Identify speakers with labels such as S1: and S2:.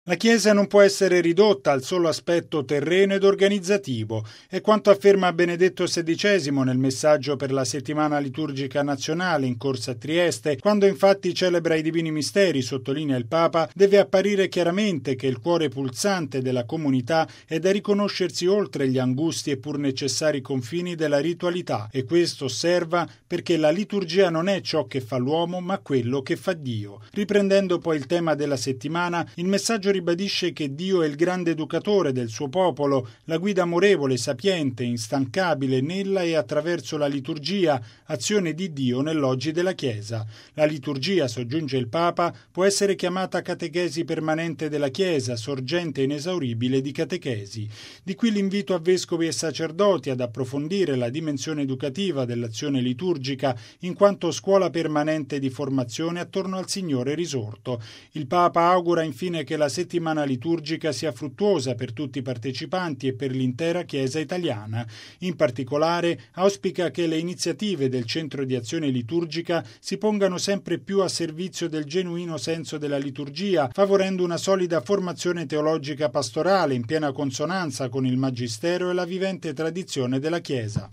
S1: La Chiesa non può essere ridotta al solo aspetto terreno ed organizzativo, è quanto afferma Benedetto XVI nel messaggio per la settimana liturgica nazionale in corso a Trieste, quando infatti celebra i divini misteri, sottolinea il Papa, deve apparire chiaramente che il cuore pulsante della comunità è da riconoscersi oltre gli angusti e pur necessari confini della ritualità, e questo osserva perché la liturgia non è ciò che fa l'uomo ma quello che fa Dio. Riprendendo poi il tema della settimana, il messaggio ribadisce che Dio è il grande educatore del suo popolo, la guida amorevole, sapiente, instancabile nella e attraverso la liturgia, azione di Dio nell'oggi della Chiesa. La liturgia, soggiunge il Papa, può essere chiamata catechesi permanente della Chiesa, sorgente inesauribile di catechesi. Di qui l'invito a vescovi e sacerdoti ad approfondire la dimensione educativa dell'azione liturgica in quanto scuola permanente di formazione attorno al Signore risorto. Il Papa augura infine che la settimana liturgica sia fruttuosa per tutti i partecipanti e per l'intera Chiesa italiana. In particolare auspica che le iniziative del Centro di Azione Liturgica si pongano sempre più a servizio del genuino senso della liturgia, favorendo una solida formazione teologica pastorale in piena consonanza con il Magistero e la vivente tradizione della Chiesa.